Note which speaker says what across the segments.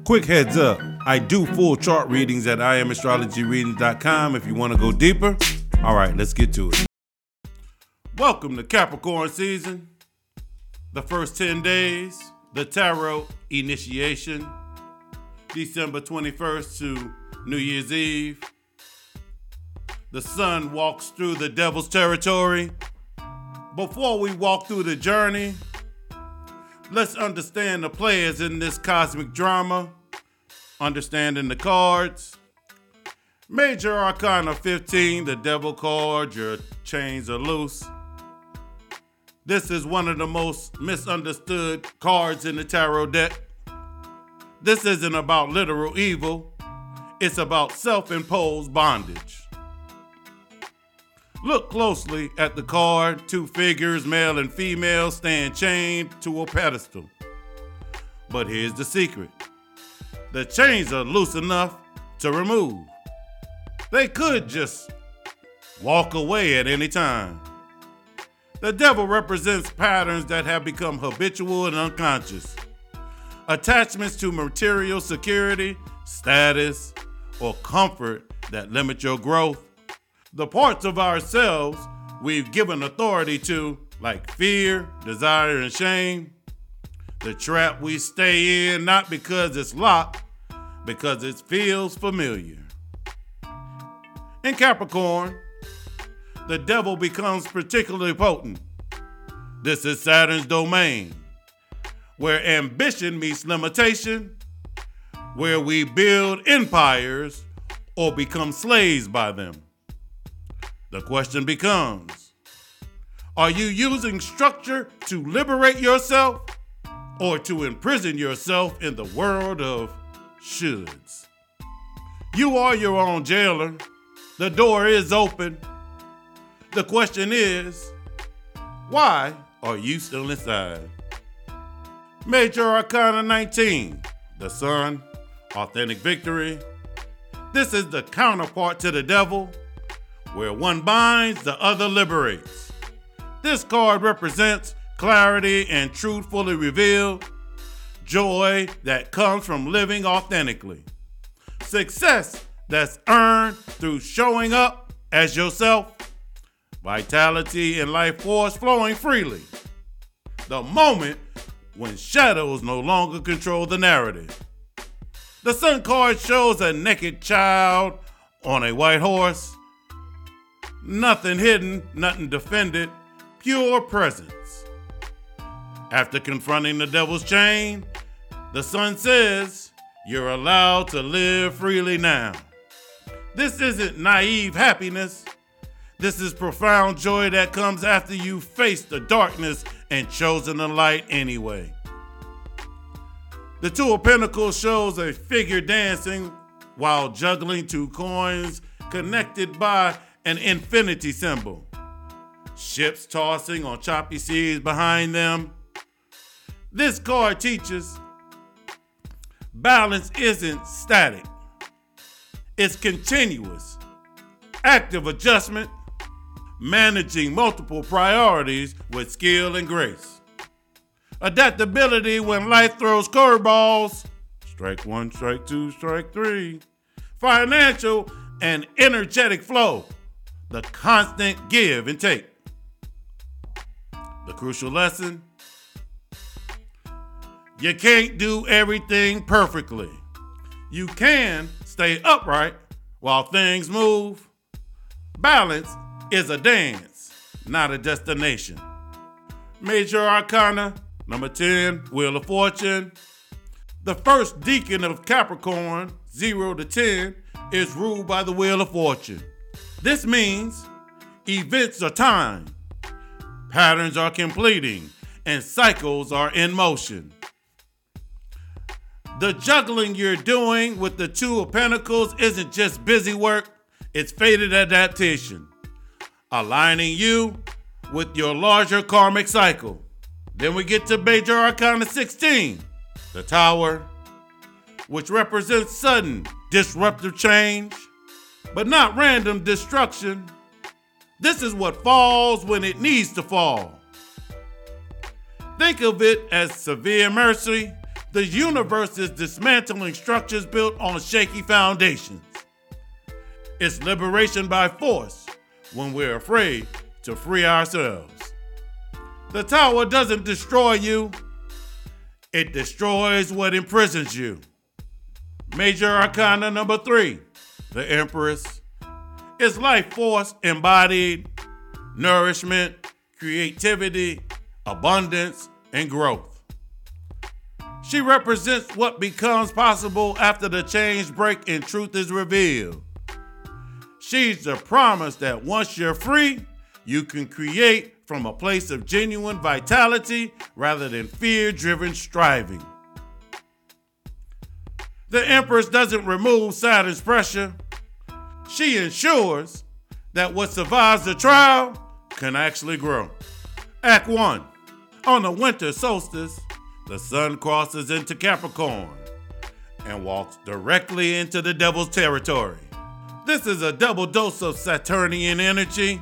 Speaker 1: Quick heads up, I do full chart readings at IamAstrologyReadings.com if you want to go deeper. All right, let's get to it. Welcome to Capricorn season. The first 10 days, the Tarot initiation, December 21st to New Year's Eve. The sun walks through the devil's territory. Before we walk through the journey, let's understand the players in this cosmic drama, understanding the cards. Major Arcana 15, the devil card, your chains are loose. This is one of the most misunderstood cards in the tarot deck. This isn't about literal evil, it's about self-imposed bondage. Look closely at the card. Two figures, male and female, stand chained to a pedestal. But here's the secret. The chains are loose enough to remove. They could just walk away at any time. The devil represents patterns that have become habitual and unconscious. Attachments to material security, status, or comfort that limit your growth. The parts of ourselves we've given authority to, like fear, desire, and shame. The trap we stay in, not because it's locked, because it feels familiar. In Capricorn, the devil becomes particularly potent. This is Saturn's domain, where ambition meets limitation, where we build empires or become slaves by them. The question becomes, are you using structure to liberate yourself or to imprison yourself in the world of shoulds? You are your own jailer. The door is open. The question is, why are you still inside? Major Arcana 19, the sun, authentic victory. This is the counterpart to the devil, where one binds, the other liberates. This card represents clarity and truth fully revealed, joy that comes from living authentically, success that's earned through showing up as yourself, vitality and life force flowing freely. The moment when shadows no longer control the narrative. The sun card shows a naked child on a white horse. Nothing hidden, nothing defended, pure presence. After confronting the devil's chain, the sun says, you're allowed to live freely now. This isn't naive happiness. This is profound joy that comes after you face the darkness and chosen the light anyway. The Two of Pentacles shows a figure dancing while juggling two coins connected by an infinity symbol. Ships tossing on choppy seas behind them. This card teaches balance isn't static. It's continuous. Active adjustment, managing multiple priorities with skill and grace. Adaptability when life throws curveballs. Strike one, strike two, strike three. Financial and energetic flow. The constant give and take. The crucial lesson: you can't do everything perfectly. You can stay upright while things move. Balance is a dance, not a destination. Major Arcana, number 10, Wheel of Fortune. The first decan of Capricorn, 0 to 10, is ruled by the Wheel of Fortune. This means events are timed, patterns are completing, and cycles are in motion. The juggling you're doing with the Two of Pentacles isn't just busy work, it's fated adaptation, aligning you with your larger karmic cycle. Then we get to Major Arcana 16, the Tower, which represents sudden, disruptive change, but not random destruction. This is what falls when it needs to fall. Think of it as severe mercy The universe is dismantling structures built on shaky foundations. It's liberation by force when we're afraid to free ourselves. The tower doesn't destroy you, it destroys what imprisons you. Major Arcana number 3, the Empress, is life force embodied, nourishment, creativity, abundance, and growth. She represents what becomes possible after the chains break and truth is revealed. She's the promise that once you're free, you can create from a place of genuine vitality rather than fear-driven striving. The Empress doesn't remove Saturn's pressure. She ensures that what survives the trial can actually grow. Act 1. On the winter solstice, the sun crosses into Capricorn and walks directly into the devil's territory. This is a double dose of Saturnian energy.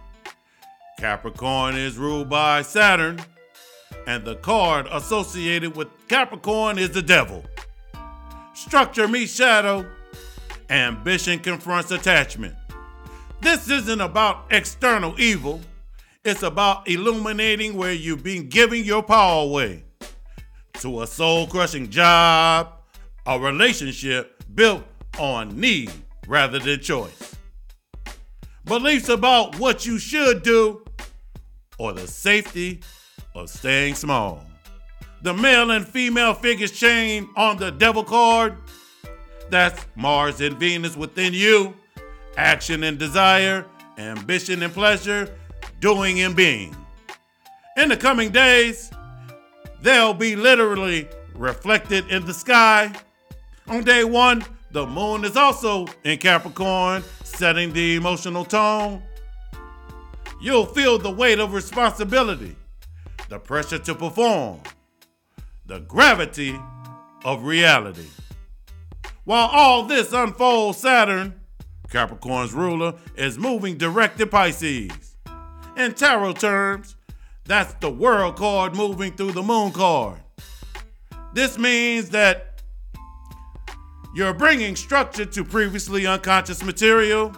Speaker 1: Capricorn is ruled by Saturn, and the card associated with Capricorn is the devil. Structure meets shadow, ambition confronts attachment. This isn't about external evil, it's about illuminating where you've been giving your power away to a soul-crushing job, a relationship built on need rather than choice. Beliefs about what you should do, or the safety of staying small. The male and female figures chain on the devil card. That's Mars and Venus within you, action and desire, ambition and pleasure, doing and being. In the coming days, they'll be literally reflected in the sky. On day 1, the moon is also in Capricorn, setting the emotional tone. You'll feel the weight of responsibility, the pressure to perform, the gravity of reality. While all this unfolds, Saturn, Capricorn's ruler, is moving direct in Pisces. In tarot terms, that's the world card moving through the moon card. This means that you're bringing structure to previously unconscious material.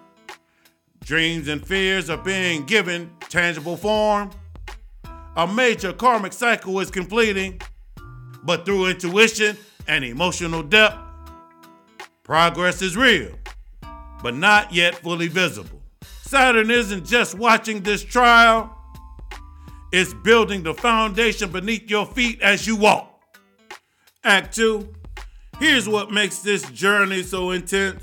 Speaker 1: Dreams and fears are being given tangible form. A major karmic cycle is completing, but through intuition and emotional depth, progress is real, but not yet fully visible. Saturn isn't just watching this trial, it's building the foundation beneath your feet as you walk. Act 2, here's what makes this journey so intense.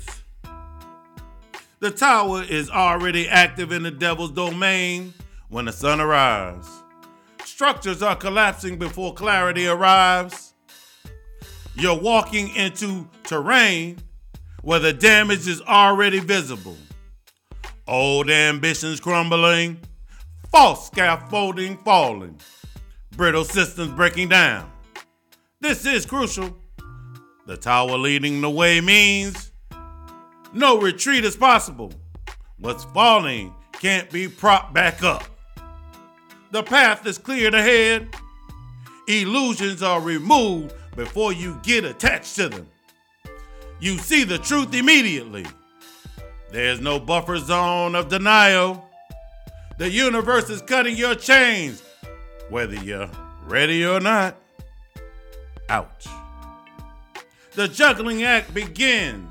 Speaker 1: The tower is already active in the devil's domain when the sun arrives. Structures are collapsing before clarity arrives. You're walking into terrain where the damage is already visible. Old ambitions crumbling, false scaffolding falling, brittle systems breaking down. This is crucial. The tower leading the way means no retreat is possible. What's falling can't be propped back up. The path is cleared ahead. Illusions are removed before you get attached to them. You see the truth immediately. There's no buffer zone of denial. The universe is cutting your chains, whether you're ready or not. Ouch. The juggling act begins.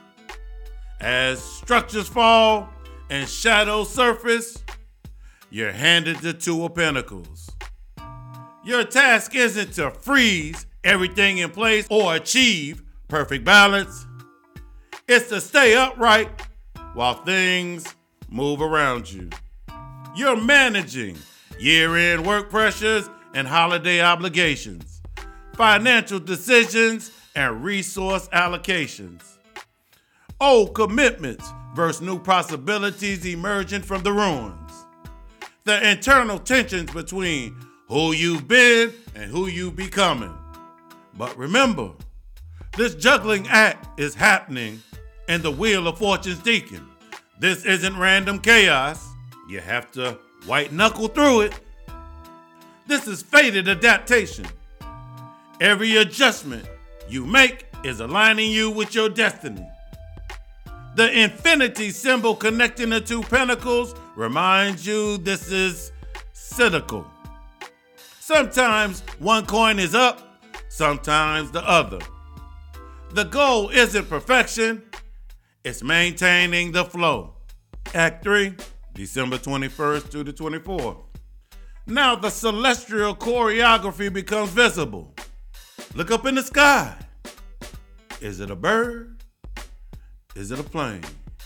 Speaker 1: As structures fall and shadows surface, you're handed the 2 of Pentacles. Your task isn't to freeze everything in place or achieve perfect balance. It's to stay upright while things move around you. You're managing year-end work pressures and holiday obligations, financial decisions and resource allocations. Old commitments versus new possibilities emerging from the ruins. The internal tensions between who you've been and who you're becoming. But remember, this juggling act is happening in the Wheel of Fortune's Deacon. This isn't random chaos. You have to white knuckle through it. This is fated adaptation. Every adjustment you make is aligning you with your destiny. The infinity symbol connecting the two pentacles reminds you this is cyclical. Sometimes one coin is up, sometimes the other. The goal isn't perfection, it's maintaining the flow. Act 3, December 21st through the 24th. Now the celestial choreography becomes visible. Look up in the sky. Is it a bird? Is it a plane?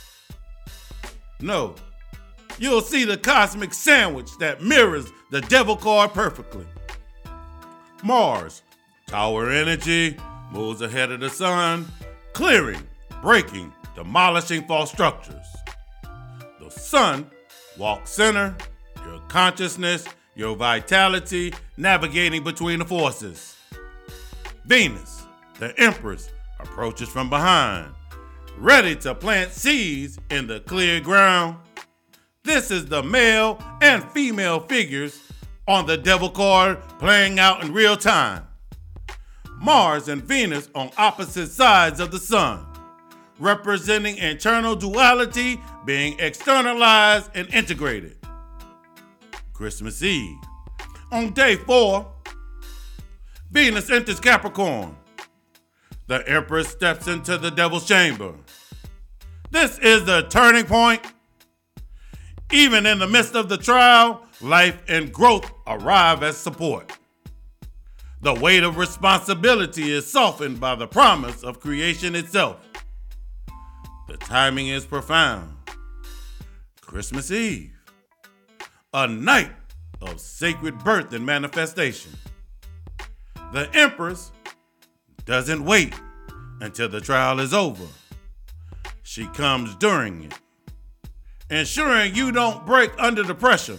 Speaker 1: No. You'll see the cosmic sandwich that mirrors the devil card perfectly. Mars, tower energy, moves ahead of the sun, clearing, breaking, demolishing false structures. The sun walks center, your consciousness, your vitality, navigating between the forces. Venus, the Empress, approaches from behind, ready to plant seeds in the clear ground. This is the male and female figures on the devil card playing out in real time. Mars and Venus on opposite sides of the sun, representing internal duality being externalized and integrated. Christmas Eve. On day 4, Venus enters Capricorn. The Empress steps into the devil's chamber. This is the turning point. Even in the midst of the trial, life and growth arrive as support. The weight of responsibility is softened by the promise of creation itself. The timing is profound. Christmas Eve, a night of sacred birth and manifestation. The Empress doesn't wait until the trial is over. She comes during it, ensuring you don't break under the pressure.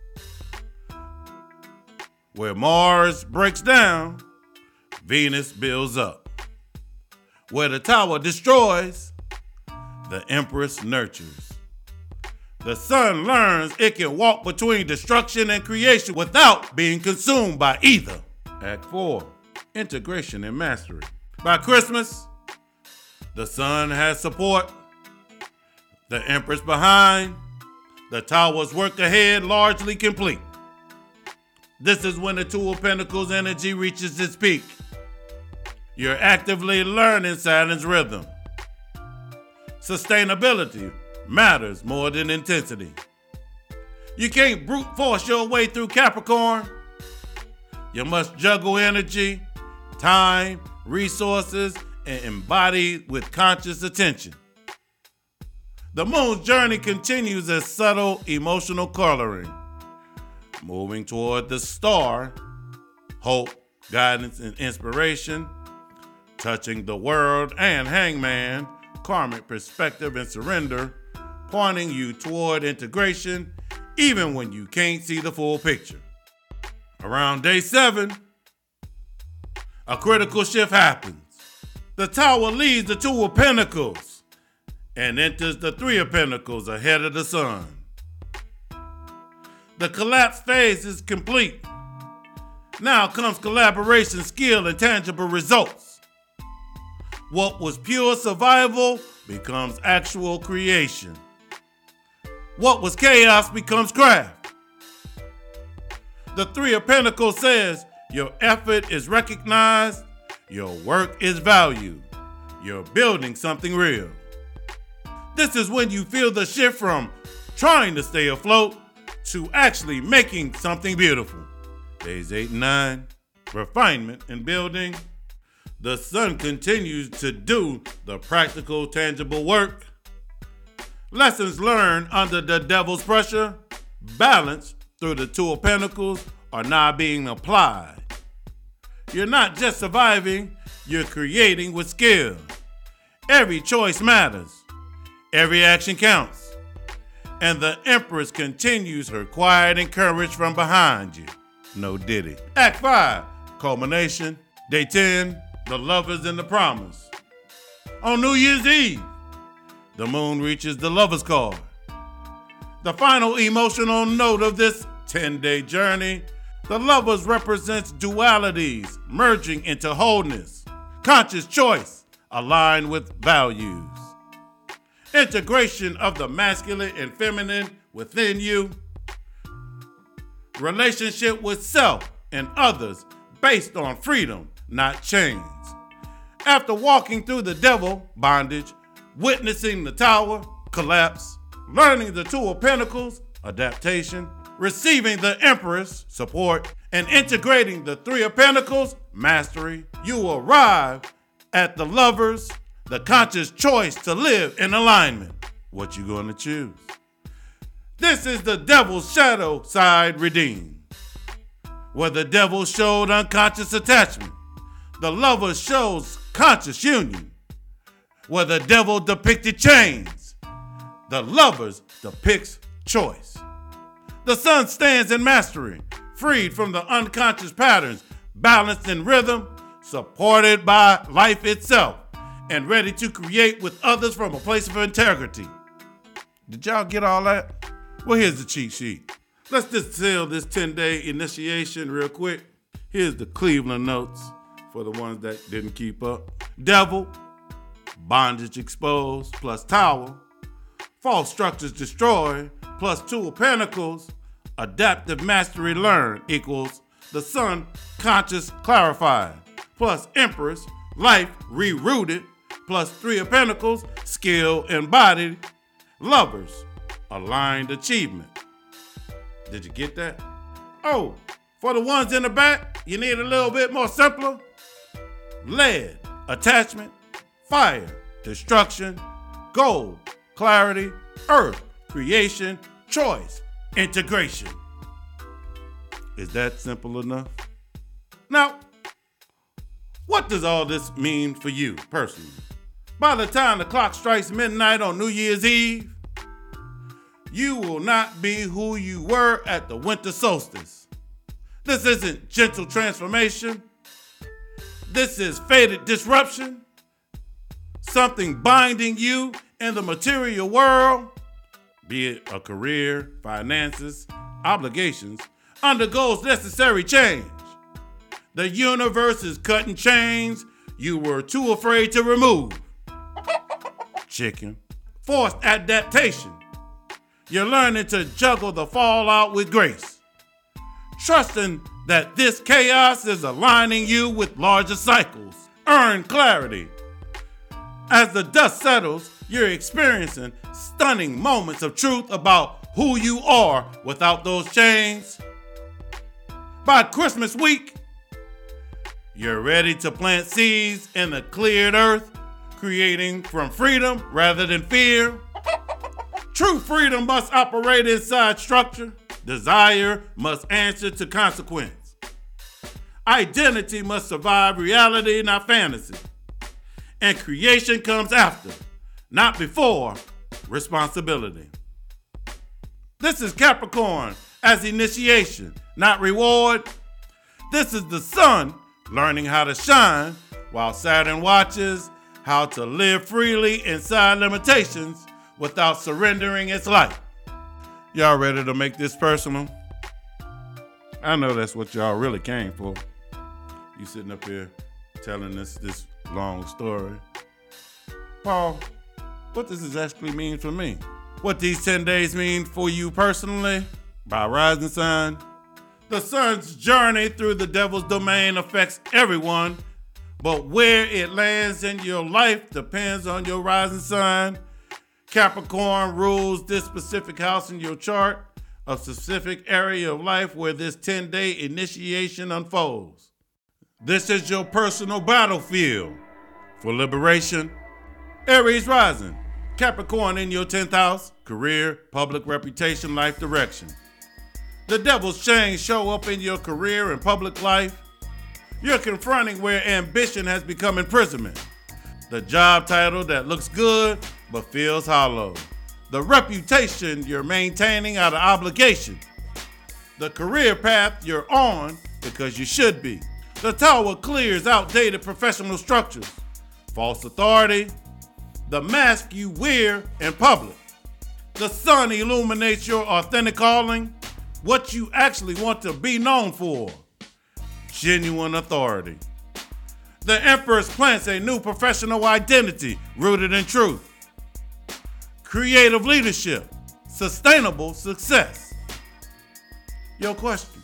Speaker 1: Where Mars breaks down, Venus builds up. Where the tower destroys, the Empress nurtures. The sun learns it can walk between destruction and creation without being consumed by either. Act 4, integration and mastery. By Christmas, the sun has support, the Empress behind, the tower's work ahead largely complete. This is when the Two of Pentacles energy reaches its peak. You're actively learning Saturn's rhythm. Sustainability matters more than intensity. You can't brute force your way through Capricorn. You must juggle energy, time, resources, and embody with conscious attention. The moon's journey continues as subtle emotional coloring, moving toward the star, hope, guidance, and inspiration, touching the world and hangman, karmic perspective and surrender, pointing you toward integration, even when you can't see the full picture. Around day 7, a critical shift happens. The tower leaves the Two of Pentacles and enters the Three of Pentacles ahead of the sun. The collapse phase is complete. Now comes collaboration, skill, and tangible results. What was pure survival becomes actual creation. What was chaos becomes craft. The Three of Pentacles says your effort is recognized, your work is valued, you're building something real. This is when you feel the shift from trying to stay afloat to actually making something beautiful. Days 8 and 9, refinement and building. The sun continues to do the practical, tangible work. Lessons learned under the devil's pressure, balance through the Two of Pentacles are now being applied. You're not just surviving, you're creating with skill. Every choice matters. Every action counts. And the Empress continues her quiet encouragement from behind you. No diddy. Act 5, culmination. Day 10, the lovers and the promise. On New Year's Eve, the moon reaches the lover's card. The final emotional note of this 10-day journey, The Lovers represents dualities merging into wholeness, conscious choice aligned with values, integration of the masculine and feminine within you, relationship with self and others based on freedom, not chains. After walking through the devil bondage, witnessing the tower collapse, learning the Two of Pentacles adaptation, receiving the Empress support, and integrating the Three of Pentacles mastery, you arrive at the Lovers, the conscious choice to live in alignment. What you gonna choose? This is the Devil's shadow side redeemed, where the Devil showed unconscious attachment. The Lover shows conscious union, where the Devil depicted chains. The Lovers depicts choice. The Sun stands in mastery, freed from the unconscious patterns, balanced in rhythm, supported by life itself, and ready to create with others from a place of integrity. Did y'all get all that? Well, here's the cheat sheet. Let's distill this 10-day initiation real quick. Here's the Cleveland notes for the ones that didn't keep up. Devil, bondage exposed, plus tower. False structures destroyed, plus Two of Pentacles. Adaptive mastery learned equals the Sun conscious clarified, plus Empress, life rerouted, plus Three of Pentacles, skill embodied, Lovers, aligned achievement. Did you get that? Oh, for the ones in the back, you need a little bit more simpler. Lead, attachment, fire, destruction, gold, clarity, earth, creation, choice, integration. Is that simple enough? Now, what does all this mean for you personally? By the time the clock strikes midnight on New Year's Eve, you will not be who you were at the winter solstice. This isn't gentle transformation. This is fated disruption. Something binding you in the material world, be it a career, finances, obligations, undergoes necessary change. The universe is cutting chains you were too afraid to remove. Chicken. Forced adaptation. You're learning to juggle the fallout with grace, trusting that this chaos is aligning you with larger cycles. Earn clarity. As the dust settles, you're experiencing stunning moments of truth about who you are without those chains. By Christmas week, you're ready to plant seeds in the cleared earth, creating from freedom rather than fear. True freedom must operate inside structure. Desire must answer to consequence. Identity must survive reality, not fantasy. And creation comes after, not before, responsibility. This is Capricorn as initiation, not reward. This is the Sun learning how to shine, while Saturn watches how to live freely inside limitations without surrendering its light. Y'all ready to make this personal? I know that's what y'all really came for. You sitting up here telling us this long story. Paul, what does this actually mean for me? What these 10 days mean for you personally? By rising sign. The Sun's journey through the Devil's domain affects everyone, but where it lands in your life depends on your rising sign. Capricorn rules this specific house in your chart, a specific area of life where this 10-day initiation unfolds. This is your personal battlefield for liberation. Aries rising, Capricorn in your 10th house, career, public reputation, life direction. The Devil's chains show up in your career and public life. You're confronting where ambition has become imprisonment. The job title that looks good but feels hollow. The reputation you're maintaining out of obligation. The career path you're on because you should be. The Tower clears outdated professional structures. False authority. The mask you wear in public. The Sun illuminates your authentic calling, what you actually want to be known for. Genuine authority. The Empress plants a new professional identity rooted in truth. Creative leadership. Sustainable success. Your question.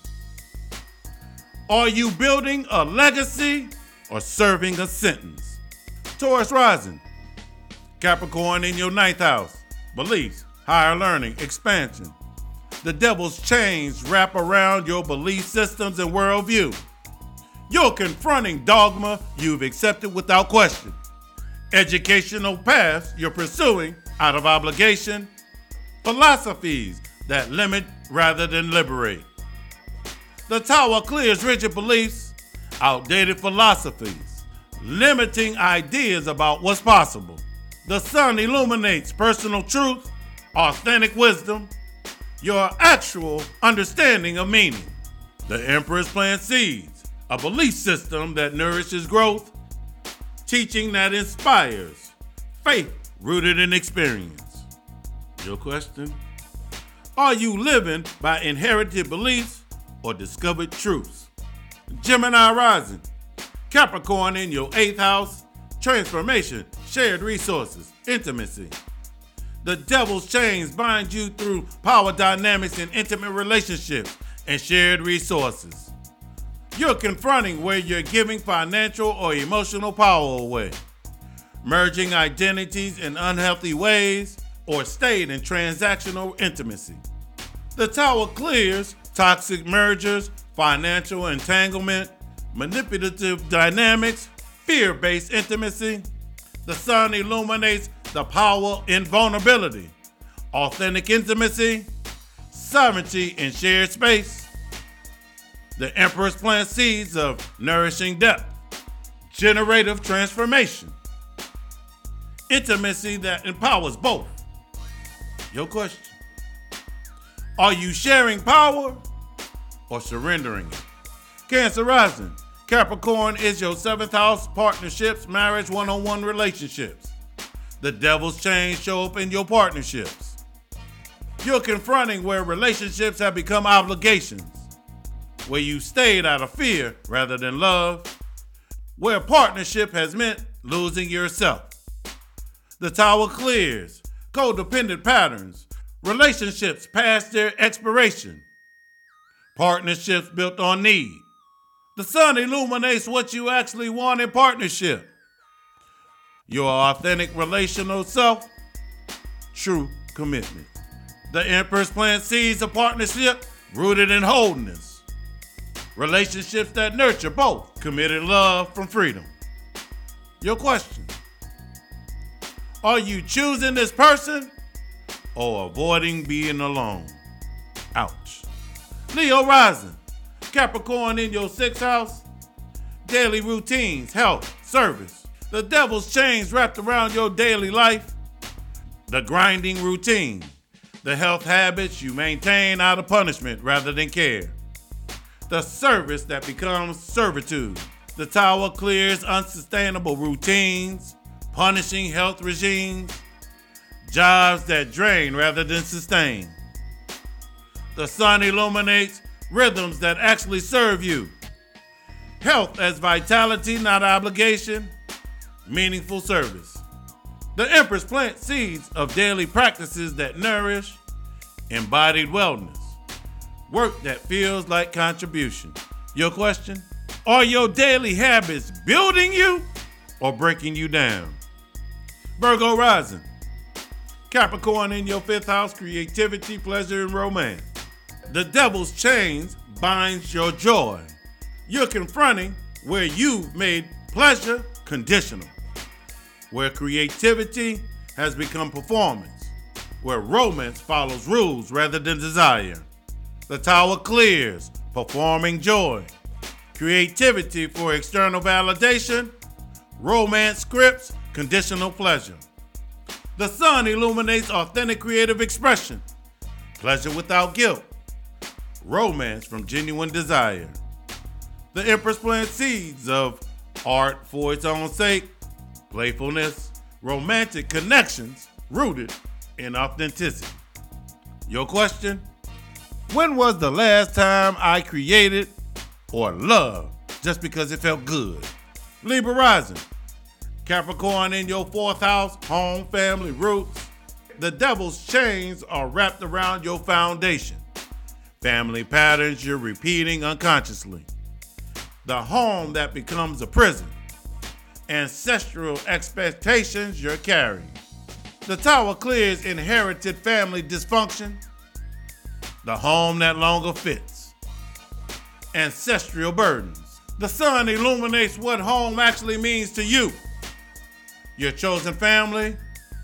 Speaker 1: Are you building a legacy or serving a sentence? Taurus rising. Capricorn in your 9th house. Beliefs, higher learning, expansion. The devil's chains wrap around your belief systems and worldview. You're confronting dogma you've accepted without question. Educational paths you're pursuing out of obligation. Philosophies that limit rather than liberate. The Tower clears rigid beliefs, outdated philosophies, limiting ideas about what's possible. The Sun illuminates personal truth, authentic wisdom, your actual understanding of meaning. The Empress plants seeds, a belief system that nourishes growth, teaching that inspires, faith rooted in experience. Your question? Are you living by inherited beliefs or discovered truths? Gemini rising. Capricorn in your 8th house. Transformation, shared resources, intimacy. The devil's chains bind you through power dynamics in intimate relationships and shared resources. You're confronting where you're giving financial or emotional power away, merging identities in unhealthy ways, or stayed in transactional intimacy. The Tower clears toxic mergers, financial entanglement, manipulative dynamics, fear-based intimacy. The Sun illuminates the power in vulnerability, authentic intimacy, sovereignty in shared space. The Empress plants seeds of nourishing depth, generative transformation, intimacy that empowers both. Your question. Are you sharing power or surrendering it? Cancer rising. Capricorn is your 7th house, partnerships, marriage, one-on-one relationships. The devil's chains show up in your partnerships. You're confronting where relationships have become obligations, where you stayed out of fear rather than love, where partnership has meant losing yourself. The Tower clears codependent patterns, relationships past their expiration, partnerships built on need. The Sun illuminates what you actually want in partnership. Your authentic relational self, true commitment. The Empress plants seeds of partnership rooted in wholeness. Relationships that nurture both committed love from freedom. Your question. Are you choosing this person or avoiding being alone? Ouch. Leo rising. Capricorn in your 6th house. Daily routines, health, service. The devil's chains wrapped around your daily life. The grinding routine. The health habits you maintain out of punishment rather than care. The service that becomes servitude. The Tower clears unsustainable routines, punishing health regimes, jobs that drain rather than sustain. The Sun illuminates rhythms that actually serve you. Health as vitality, not obligation. Meaningful service. The Empress plants seeds of daily practices that nourish. Embodied wellness. Work that feels like contribution. Your question? Are your daily habits building you or breaking you down? Virgo rising. Capricorn in your 5th house, creativity, pleasure, and romance. The devil's chains binds your joy. You're confronting where you've made pleasure conditional, where creativity has become performance, where romance follows rules rather than desire. The Tower clears performing joy, creativity for external validation, romance scripts, conditional pleasure. The Sun illuminates authentic creative expression, pleasure without guilt, romance from genuine desire. The Empress plants seeds of art for its own sake, playfulness, romantic connections rooted in authenticity. Your question? When was the last time I created or loved just because it felt good? Libra rising. Capricorn in your 4th house, home, family, roots. The devil's chains are wrapped around your foundation. Family patterns you're repeating unconsciously. The home that becomes a prison. Ancestral expectations you're carrying. The Tower clears inherited family dysfunction. The home that longer fits. Ancestral burdens. The sun illuminates what home actually means to you. Your chosen family,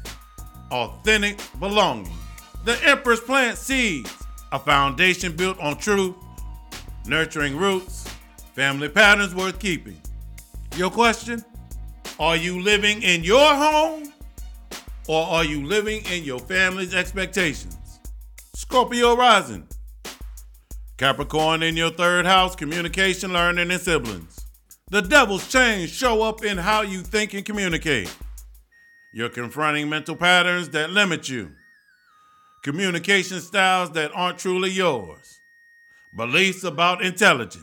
Speaker 1: authentic belonging. The Empress plants seeds, a foundation built on truth, nurturing roots, family patterns worth keeping. Your question? Are you living in your home or are you living in your family's expectations? Scorpio rising. Capricorn in your 3rd house, communication, learning, and siblings. The devil's chains show up in how you think and communicate. You're confronting mental patterns that limit you. Communication styles that aren't truly yours. Beliefs about intelligence.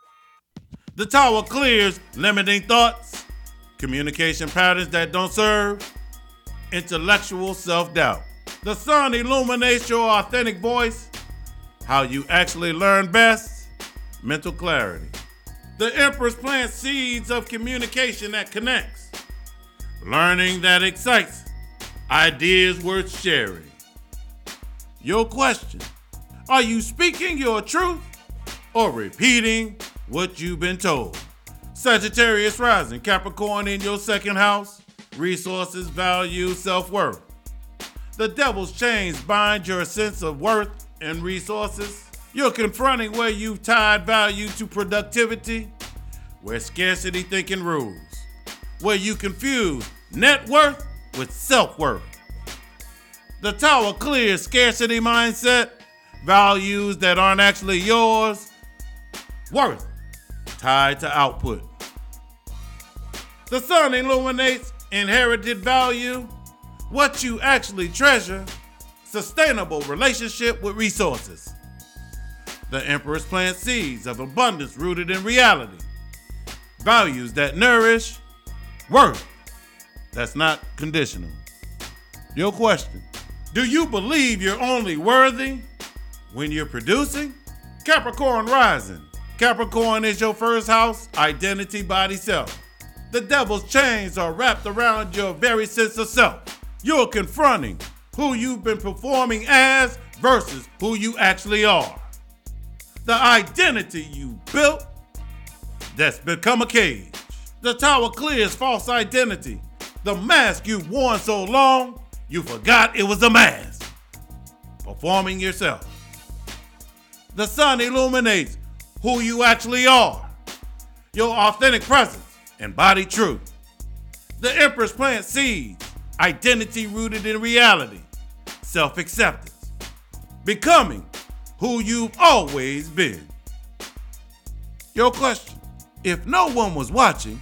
Speaker 1: The Tower clears limiting thoughts, communication patterns that don't serve, intellectual self-doubt. The sun illuminates your authentic voice, how you actually learn best, mental clarity. The Empress plants seeds of communication that connects, learning that excites, ideas worth sharing. Your question, are you speaking your truth or repeating what you've been told? Sagittarius rising, Capricorn in your 2nd house, resources, value, self-worth. The devil's chains bind your sense of worth and resources. You're confronting where you've tied value to productivity, where scarcity thinking rules, where you confuse net worth with self-worth. The Tower clears scarcity mindset, values that aren't actually yours, worth tied to output. The sun illuminates inherited value, what you actually treasure, sustainable relationship with resources. The Empress plants seeds of abundance rooted in reality, values that nourish, worth that's not conditional. Your question, do you believe you're only worthy when you're producing? Capricorn rising. Capricorn is your 1st house, identity, body, self. The devil's chains are wrapped around your very sense of self. You're confronting who you've been performing as versus who you actually are. The identity you built that's become a cage. The Tower clears false identity. The mask you've worn so long, you forgot it was a mask. Performing yourself. The sun illuminates who you actually are. Your authentic presence, embodied truth. The Empress plants seeds, identity rooted in reality, self-acceptance, becoming who you've always been. Your question, if no one was watching,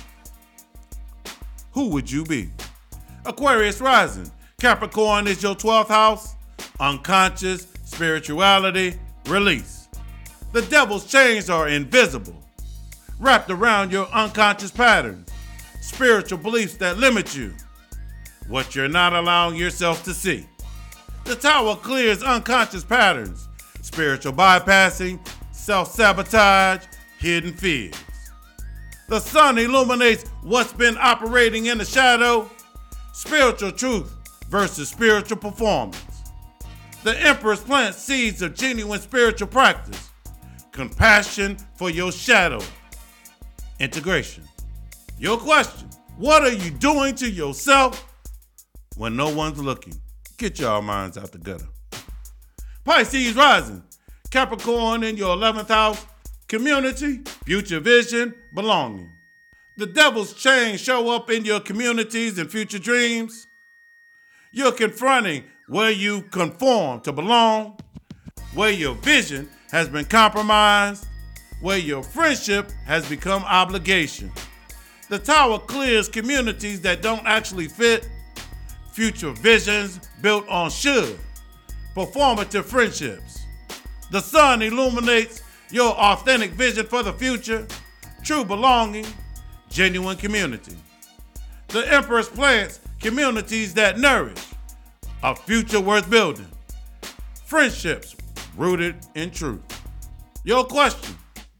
Speaker 1: who would you be? Aquarius rising. Capricorn is your 12th house, unconscious, spirituality, release. The devil's chains are invisible, wrapped around your unconscious patterns, spiritual beliefs that limit you, what you're not allowing yourself to see. The Tower clears unconscious patterns, spiritual bypassing, self-sabotage, hidden fears. The sun illuminates what's been operating in the shadow, spiritual truth versus spiritual performance. The Empress plants seeds of genuine spiritual practice, compassion for your shadow, integration. Your question, what are you doing to yourself when no one's looking? Get y'all minds out the gutter. Pisces rising. Capricorn in your 11th house, community, future vision, belonging. The devil's chains show up in your communities and future dreams. You're confronting where you conform to belong, where your vision has been compromised, where your friendship has become obligation. The Tower clears communities that don't actually fit, future visions built on should, performative friendships, The sun illuminates your authentic vision for the future, true belonging, genuine community. The Empress plants communities that nourish a future worth building, friendships rooted in truth. Your question: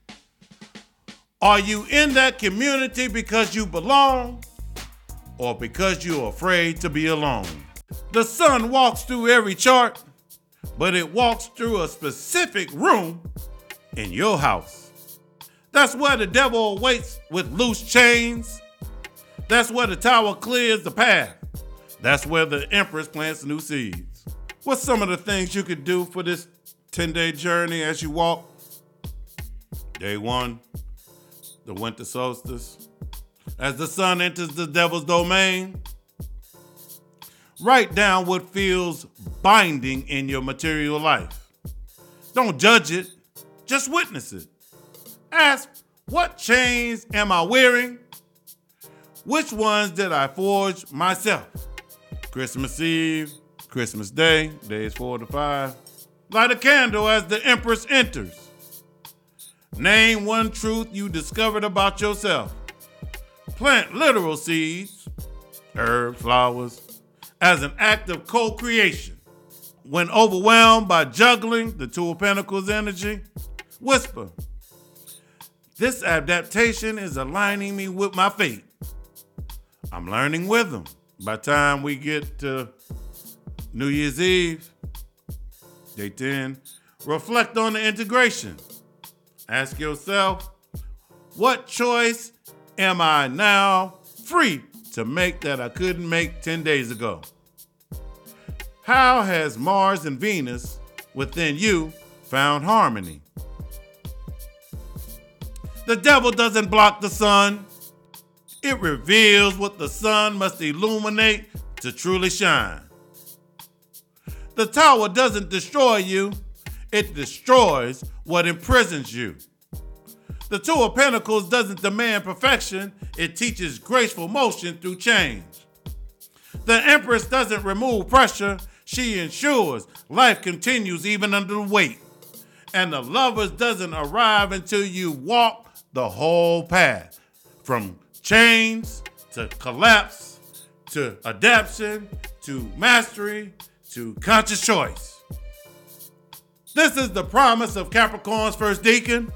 Speaker 1: are you in that community because you belong or because you're afraid to be alone? The sun walks through every chart, but it walks through a specific room in your house. That's where the devil awaits with loose chains. That's where the tower clears the path. That's where the Empress plants new seeds. What's some of the things you could do for this 10-day journey as you walk? Day 1, the winter solstice. As the sun enters the devil's domain, write down what feels binding in your material life. Don't judge it, just witness it. Ask, what chains am I wearing? Which ones did I forge myself? Christmas Eve, Christmas Day, days 4 to 5. Light a candle as the Empress enters. Name one truth you discovered about yourself. Plant literal seeds, herbs, flowers, as an act of co-creation. When overwhelmed by juggling the Two of Pentacles energy, whisper, this adaptation is aligning me with my fate. I'm learning with them. By the time we get to New Year's Eve, day 10, reflect on the integration. Ask yourself, what choice am I now free to make that I couldn't make 10 days ago? How has Mars and Venus within you found harmony? The devil doesn't block the sun. It reveals what the sun must illuminate to truly shine. The tower doesn't destroy you. It destroys what imprisons you. The Two of Pentacles doesn't demand perfection. It teaches graceful motion through change. The Empress doesn't remove pressure. She ensures life continues even under the weight. And the Lovers doesn't arrive until you walk the whole path, from chains to collapse, to adaptation, to mastery, to conscious choice. This is the promise of Capricorn's first deacon.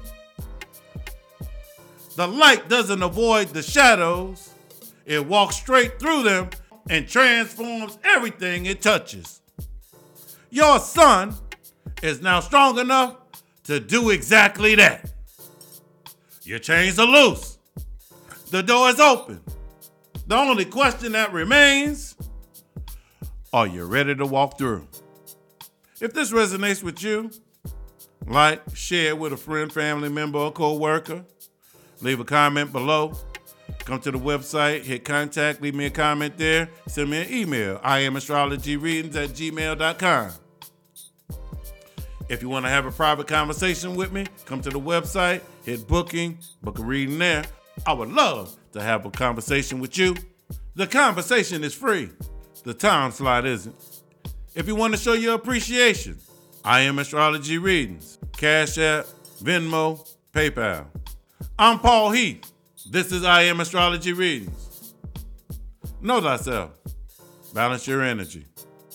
Speaker 1: The light doesn't avoid the shadows. It walks straight through them and transforms everything it touches. Your sun is now strong enough to do exactly that. Your chains are loose. The door is open. The only question that remains, are you ready to walk through? If this resonates with you, like, share it with a friend, family member, or co-worker. Leave a comment below. Come to the website, hit contact, leave me a comment there. Send me an email, iamastrologyreadings@gmail.com. If you want to have a private conversation with me, come to the website, hit booking, book a reading there. I would love to have a conversation with you. The conversation is free. The time slot isn't. If you want to show your appreciation, I Am Astrology Readings, Cash App, Venmo, PayPal. I'm Paul Heath. This is I Am Astrology Readings. Know thyself. Balance your energy.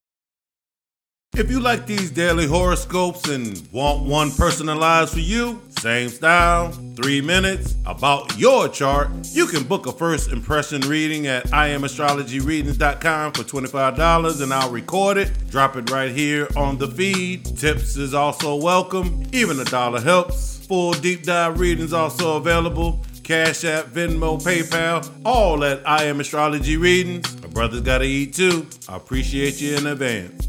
Speaker 1: If you like these daily horoscopes and want one personalized for you, same style, 3 minutes, about your chart, you can book a first impression reading at iamastrologyreadings.com for $25 and I'll record it, drop it right here on the feed. Tips is also welcome, even $1 helps. Full deep dive readings also available. Cash App, Venmo, PayPal, all at I Am Astrology Readings. My brother's gotta eat too. I appreciate you in advance.